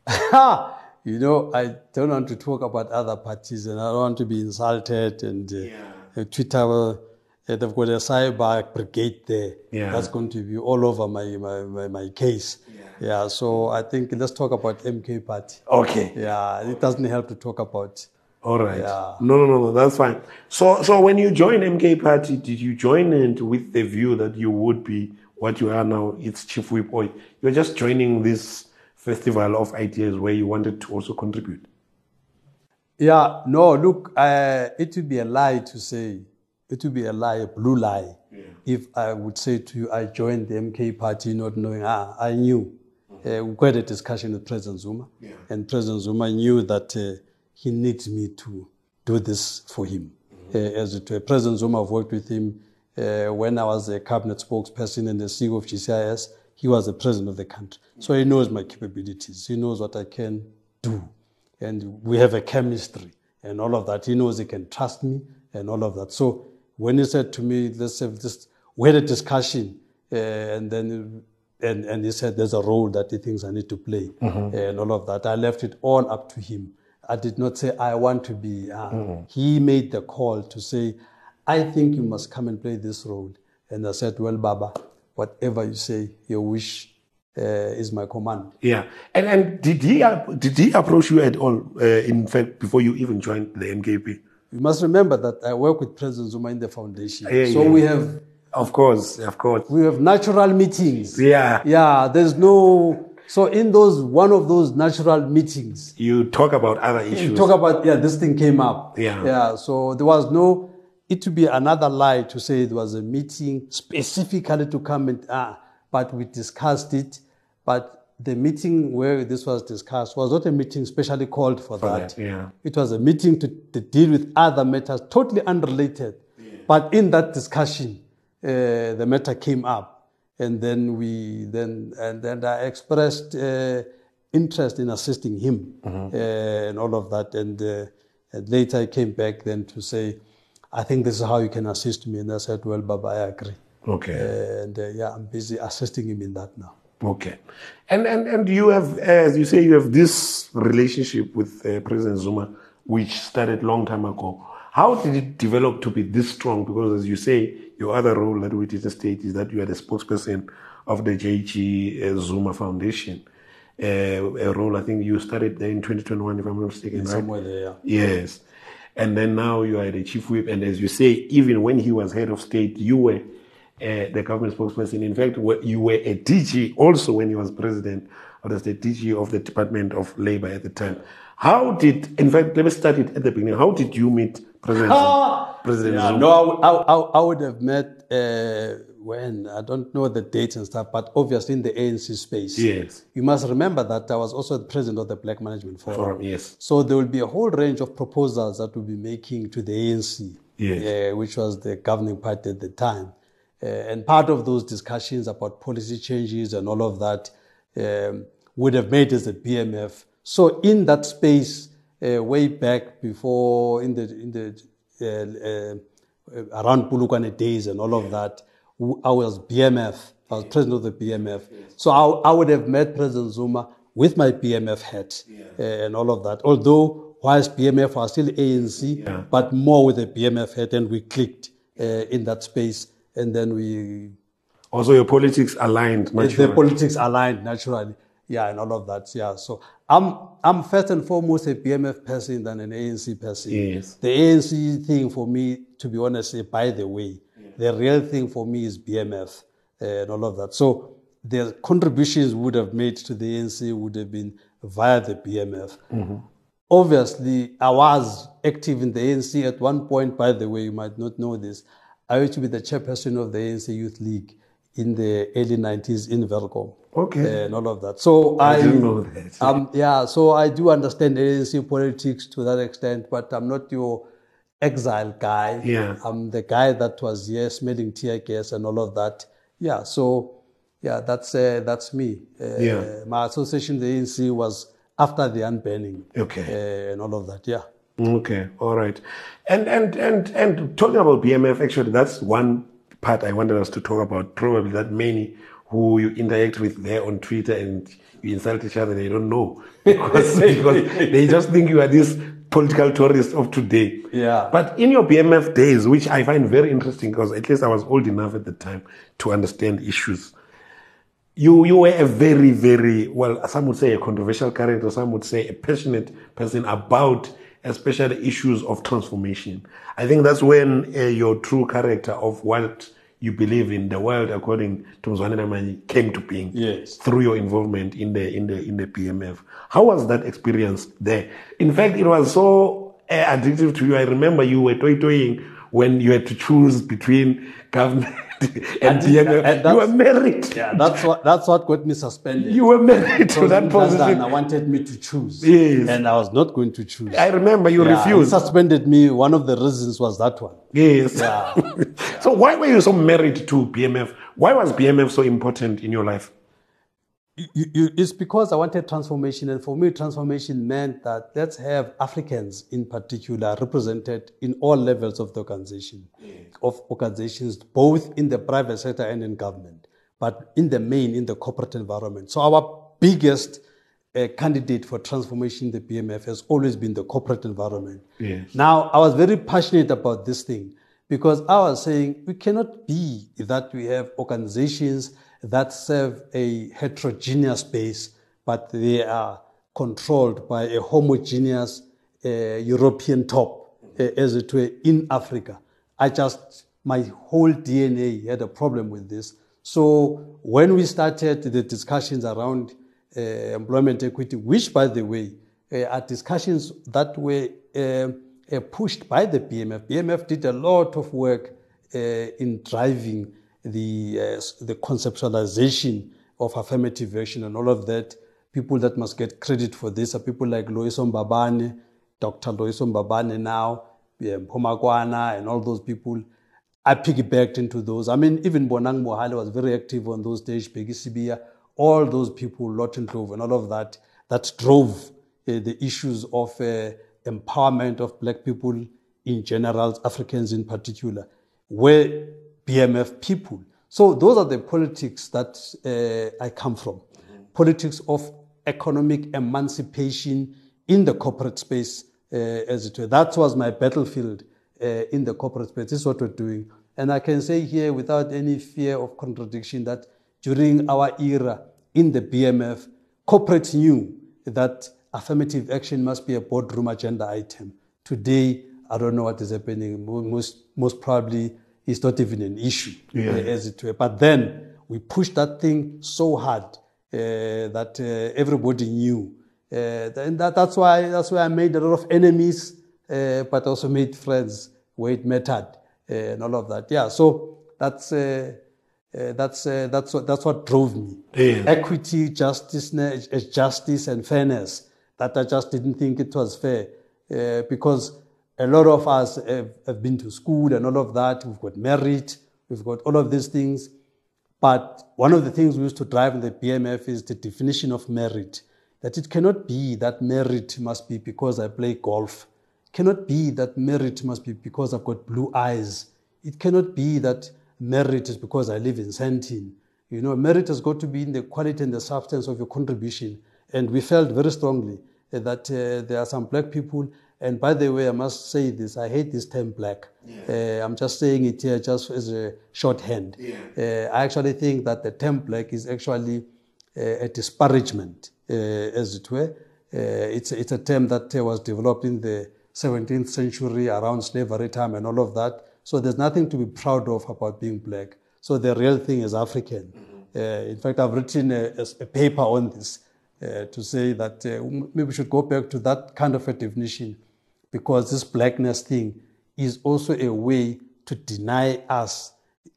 You know, I don't want to talk about other parties, and I don't want to be insulted. And uh, yeah. Twitter, uh, they've got a cyber brigade there. Yeah. That's going to be all over my my, my, my case. Yeah. yeah. So I think let's talk about M K Party. Okay. Yeah. It doesn't help to talk about. All right. Yeah. No, no, no, no. That's fine. So, so when you joined M K Party, did you join it with the view that you would be what you are now? It's Chief Whip, or you're just joining this festival of ideas where you wanted to also contribute? Yeah, no, look, uh, it would be a lie to say, it would be a lie, a blue lie, yeah. if I would say to you, I joined the M K Party not knowing, ah, I knew. Mm-hmm. Uh, we had a discussion with President Zuma, yeah. and President Zuma knew that uh, he needs me to do this for him. Mm-hmm. Uh, as it were, President Zuma, I've worked with him uh, when I was a cabinet spokesperson and the C E O of G C I S. He was the president of the country. So he knows my capabilities. He knows what I can do. And we have a chemistry and all of that. He knows he can trust me and all of that. So when he said to me, let's have this, we had a discussion uh, and then and, and he said there's a role that he thinks I need to play mm-hmm. and all of that. I left it all up to him. I did not say I want to be. Uh, mm-hmm. He made the call to say, I think you must come and play this role. And I said, well, Baba, whatever you say, your wish uh, is my command. Yeah, and and did he did he approach you at all? Uh, in fact, before you even joined the M K P, you must remember that I work with President Zuma in the foundation. Yeah, so yeah. we have, of course, of course, we have natural meetings. Yeah, yeah. There's no. So in those one of those natural meetings, you talk about other issues. You talk about yeah, this thing came up. Yeah, yeah. So there was no. It would be another lie to say it was a meeting specifically to come and, ah, but we discussed it. But the meeting where this was discussed was not a meeting specially called for, for that. that. Yeah. It was a meeting to, to deal with other matters, totally unrelated. Yeah. But in that discussion, uh, the matter came up. And then we, then, and then I expressed uh, interest in assisting him mm-hmm. uh, and all of that. And, uh, and later I came back then to say, I think this is how you can assist me. And I said, well, Baba, I agree. Okay. Uh, and uh, yeah, I'm busy assisting him in that now. Okay. And and, and you have, as you say, you have this relationship with uh, President Zuma, which started a long time ago. How did it develop to be this strong? Because as you say, your other role that we didn't state is that you are the spokesperson of the J G uh, Zuma Foundation. Uh, a role I think you started there in twenty twenty-one, if I'm not mistaken, in right? Somewhere there, yeah. Yes. And then now you are the chief whip. And as you say, even when he was head of state, you were uh, the government spokesperson. In fact, you were a D G also when he was president of the state, D G of the Department of Labor at the time. How did, in fact, let me start it at the beginning. How did you meet President ah, President yeah, Zuma? No, I, I, I would have met uh, when, I don't know the dates and stuff, but obviously in the A N C space. Yes. You must remember that I was also the president of the Black Management Forum. Forum, yes. So there will be a whole range of proposals that we'll be making to the A N C, yes. uh, which was the governing party at the time. Uh, and part of those discussions about policy changes and all of that um, would have made us a B M F. So in that space, uh, way back before, in the in the uh, uh, around Polokwane days and all of that, I was B M F. I was president of the B M F. So I, I would have met President Zuma with my B M F hat yeah. uh, and all of that. Although, whilst B M F was still A N C, yeah. but more with the B M F hat, and we clicked uh, in that space. And then we... Also, your politics aligned naturally. The politics aligned naturally. Yeah, and all of that. Yeah. So I'm I'm first and foremost a B M F person than an A N C person. Yes. The A N C thing for me, to be honest, by the way, yeah. the real thing for me is B M F uh, and all of that. So the contributions we would have made to the A N C would have been via the B M F. Mm-hmm. Obviously, I was active in the A N C at one point. By the way, you might not know this. I used to be the chairperson of the A N C Youth League in the early nineties in Welkom. Okay. And all of that. So I, I didn't know that. Um, yeah, so I do understand A N C politics to that extent, but I'm not your exile guy. Yeah. I'm the guy that was here smelling tear gas and all of that. Yeah, so yeah, that's uh, that's me. Uh, yeah. My association with the A N C was after the unbanning. Okay. Uh, and all of that, yeah. Okay, all right. And and and and talking about B M F, actually, that's one part I wanted us to talk about. Probably that many who you interact with there on Twitter and you insult each other, they don't know because, because they just think you are this political tourist of today. Yeah. But in your B M F days, which I find very interesting because at least I was old enough at the time to understand issues, you you were a very, very, well, some would say a controversial character, some would say a passionate person about especially issues of transformation. I think that's when uh, your true character of what you believe in the world, according to Mzwane Namanyi, came to being. Yes. Through your involvement in the in the in the B M F. How was that experience there? In fact, it was so uh, addictive to you. I remember you were toy-toying when you had to choose between government and B M F. You were married. Yeah, that's what that's what got me suspended. You were married to that position. I wanted me to choose. Yes. And I was not going to choose. I remember you yeah, refused. He suspended me. One of the reasons was that one. Yes. Yeah. So why were you so married to B M F? Why was B M F so important in your life? You, you, it's because I wanted transformation, and for me, transformation meant that let's have Africans in particular represented in all levels of the organization, yes. of organizations, both in the private sector and in government, but in the main, in the corporate environment. So our biggest uh, candidate for transformation in the B M F has always been the corporate environment. Yes. Now, I was very passionate about this thing because I was saying we cannot be that we have organizations that serve a heterogeneous base, but they are controlled by a homogeneous uh, European top, uh, as it were, in Africa. I just, my whole D N A had a problem with this. So when we started the discussions around uh, employment equity, which, by the way, uh, are discussions that were uh, uh, pushed by the B M F. B M F did a lot of work uh, in driving the uh, the conceptualization of affirmative action and all of that. People that must get credit for this are people like Loyiso Mbabane, Doctor Loyiso Mbabane now, Pomakwana, and all those people. I piggybacked into those. I mean, even Bonang Mohale was very active on those days, Peggy Sibia, all those people, Lawton Clove, and all of that, that drove uh, the issues of uh, empowerment of black people in general, Africans in particular, were B M F people. So those are the politics that uh, I come from. Mm-hmm. Politics of economic emancipation in the corporate space, uh, as it were. That was my battlefield uh, in the corporate space. This is what we're doing. And I can say here without any fear of contradiction that during our era in the B M F, corporates knew that affirmative action must be a boardroom agenda item. Today, I don't know what is happening. Most, most probably, it's not even an issue, yeah. uh, as it were. But then we pushed that thing so hard uh, that uh, everybody knew. Uh, and that, that's why that's why I made a lot of enemies, uh, but also made friends where it mattered uh, and all of that. Yeah, so that's uh, uh, that's uh, that's what that's what drove me. Yeah. Equity, justice, justice, and fairness. That I just didn't think it was fair uh, because a lot of us have, have been to school and all of that. We've got married. We've got all of these things. But one of the things we used to drive in the B M F is the definition of merit. That it cannot be that merit must be because I play golf. cannot be that merit must be because I've got blue eyes. It cannot be that merit is because I live in Sandton. You know, merit has got to be in the quality and the substance of your contribution. And we felt very strongly that uh, there are some black people, and by the way, I must say this, I hate this term black. Yeah. Uh, I'm just saying it here just as a shorthand. Yeah. Uh, I actually think that the term black is actually uh, a disparagement, uh, as it were. Uh, it's, it's a term that uh, was developed in the seventeenth century around slavery time and all of that. So there's nothing to be proud of about being black. So the real thing is African. Mm-hmm. Uh, in fact, I've written a, a paper on this uh, to say that uh, maybe we should go back to that kind of a definition, because this blackness thing is also a way to deny us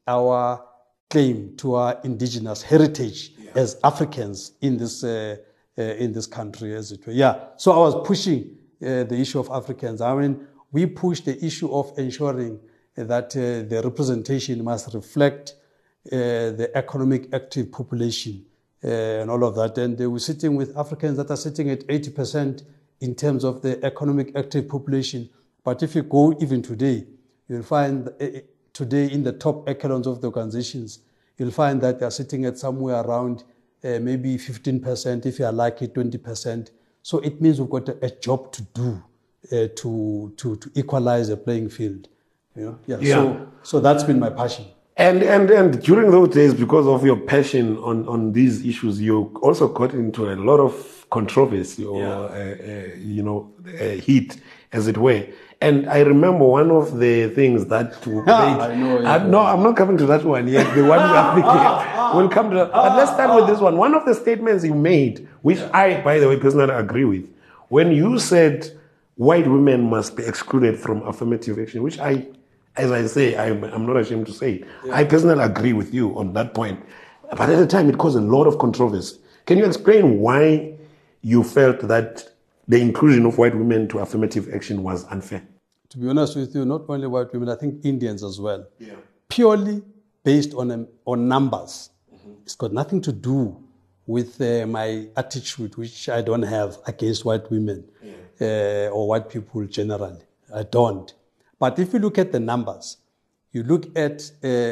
our claim to our indigenous heritage yeah. as Africans in this uh, uh, in this country, as it were. Yeah. So I was pushing uh, the issue of Africans. I mean, we pushed the issue of ensuring that uh, the representation must reflect uh, the economic active population uh, and all of that. And uh, we're sitting with Africans that are sitting at eighty percent in terms of the economic active population. But if you go even today, you'll find uh, today in the top echelons of the organizations, you'll find that they're sitting at somewhere around uh, maybe fifteen percent, if you're lucky, twenty percent. So it means we've got a, a job to do uh, to, to, to equalize the playing field. You know? Yeah. yeah. So, so that's been my passion. And, and and during those days, because of your passion on, on these issues, you also got into a lot of controversy or, yeah. uh, uh, you know, uh, heat, as it were. And I remember one of the things that... made, I know, yeah. I, no, I'm not coming to that one yet. The one we are thinking will come to that. But let's start with this one. One of the statements you made, which yeah. I, by the way, personally agree with, when you said white women must be excluded from affirmative action, which I... As I say, I'm, I'm not ashamed to say it. Yeah. I personally agree with you on that point. But at the time, it caused a lot of controversy. Can you explain why you felt that the inclusion of white women to affirmative action was unfair? To be honest with you, not only white women, I think Indians as well. Yeah. Purely based on, um, on numbers. Mm-hmm. It's got nothing to do with uh, my attitude, which I don't have against white women yeah. uh, or white people generally. I don't. But if you look at the numbers, you look at uh,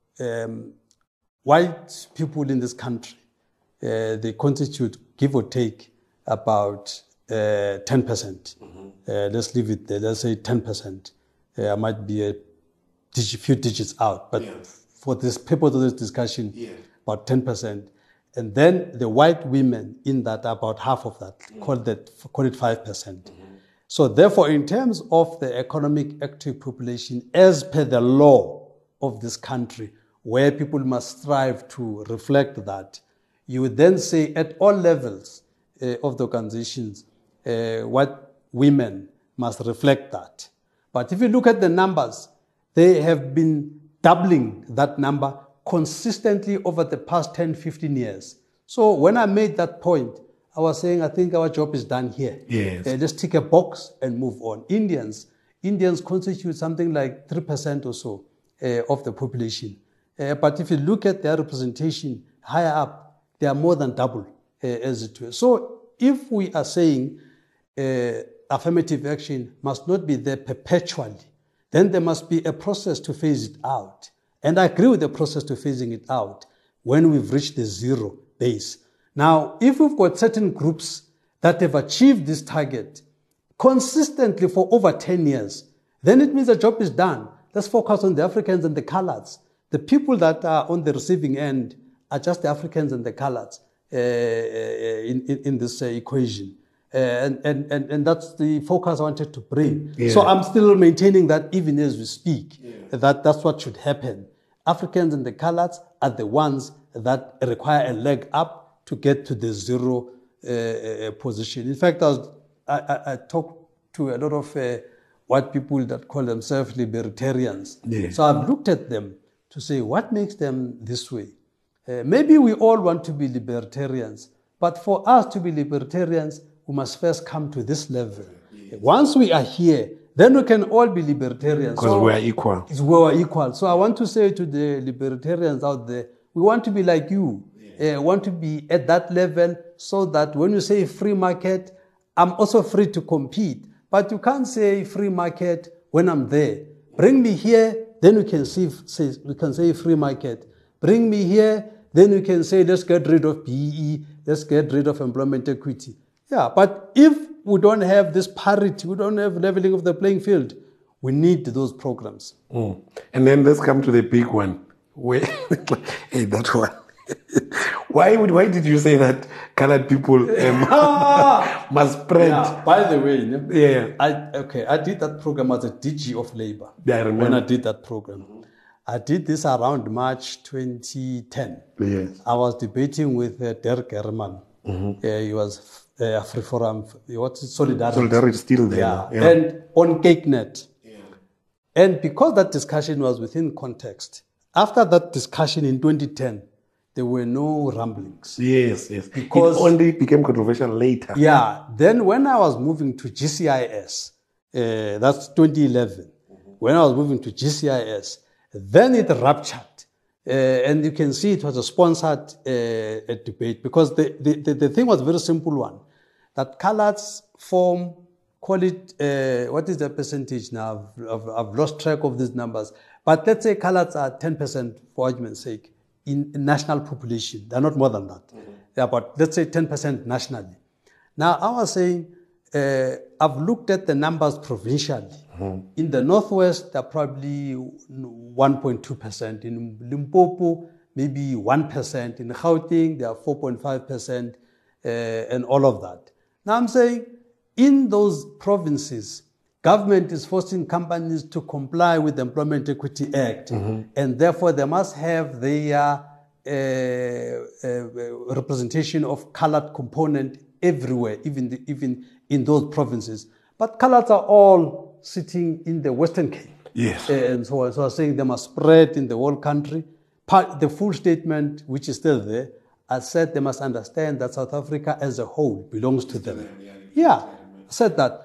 um, white people in this country, uh, they constitute, give or take, about uh, ten percent. Mm-hmm. Uh, let's leave it there. Let's say ten percent. Uh, I might be a digi- few digits out, but yeah. for this purpose of this discussion, yeah. about ten percent. And then the white women in that, about half of that, mm-hmm. call that call it five percent. Mm-hmm. So therefore, in terms of the economic active population, as per the law of this country, where people must strive to reflect that, you would then say at all levels uh, of the organizations, uh, what women must reflect that. But if you look at the numbers, they have been doubling that number consistently over the past ten, fifteen years. So when I made that point, I was saying, I think our job is done here. Yes. Uh, just tick a box and move on. Indians, Indians constitute something like three percent or so uh, of the population. Uh, but if you look at their representation higher up, they are more than double, uh, as it were. So if we are saying uh, affirmative action must not be there perpetually, then there must be a process to phase it out. And I agree with the process to phasing it out when we've reached the zero base. Now, if we've got certain groups that have achieved this target consistently for over ten years, then it means the job is done. Let's focus on the Africans and the Coloureds. The people that are on the receiving end are just the Africans and the Coloureds uh, in, in, in this uh, equation. Uh, and, and, and, and that's the focus I wanted to bring. Yeah. So I'm still maintaining that even as we speak, yeah. that that's what should happen. Africans and the Coloureds are the ones that require a leg up to get to the zero uh, uh, position. In fact, I, was, I, I, I talked to a lot of uh, white people that call themselves libertarians. Yeah. So I've looked at them to say, what makes them this way? Uh, maybe we all want to be libertarians, but for us to be libertarians, we must first come to this level. Yes. Once we are here, then we can all be libertarians. Because so we are equal. It's we are equal. So I want to say to the libertarians out there, we want to be like you. Uh, want to be at that level so that when you say free market, I'm also free to compete. But you can't say free market when I'm there. Bring me here, then we can see, say, we can say free market. Bring me here, then we can say let's get rid of B E E, let's get rid of employment equity. Yeah, but if we don't have this parity, we don't have leveling of the playing field, we need those programs. Mm. And then let's come to the big one. Where, hey, that one. why would why did you say that colored people um, must spread? Yeah, by the way, yeah, I okay, I did that program as a D G of Labor. Yeah, I remember. When I did that program, I did this around March twenty ten. Yes, I was debating with uh, Dirk Herman. Mm-hmm. Uh, he was uh, Free Forum. What's it? Solidarity. Solidarity still there. Yeah, yeah. And on CakeNet. Yeah. And because that discussion was within context, after that discussion in twenty ten. There were no rumblings. Yes, yes. Because it only became controversial later. Yeah. Then when I was moving to G C I S, uh, that's twenty eleven, mm-hmm. when I was moving to G C I S, then it ruptured. Uh, and you can see it was a sponsored uh, a debate because the, the, the, the thing was a very simple one. That coloreds form, call it, uh, what is the percentage now? I've, I've, I've lost track of these numbers. But let's say coloreds are ten percent for argument's sake. In national population, they're not more than that. Mm-hmm. They're about, let's say, ten percent nationally. Now, I was saying, uh, I've looked at the numbers provincially. Mm-hmm. In the Northwest, they're probably one point two percent. In Limpopo, maybe one percent. In Gauteng, they are four point five percent, uh, and all of that. Now, I'm saying, in those provinces, government is forcing companies to comply with the Employment Equity Act, mm-hmm. and therefore they must have their uh, uh, representation of colored component everywhere, even the, even in those provinces. But coloreds are all sitting in the Western Cape, yes, and so on. So I'm saying they must spread in the whole country. Part, the full statement, which is still there, I said they must understand that South Africa as a whole belongs to them. Yeah, I said that.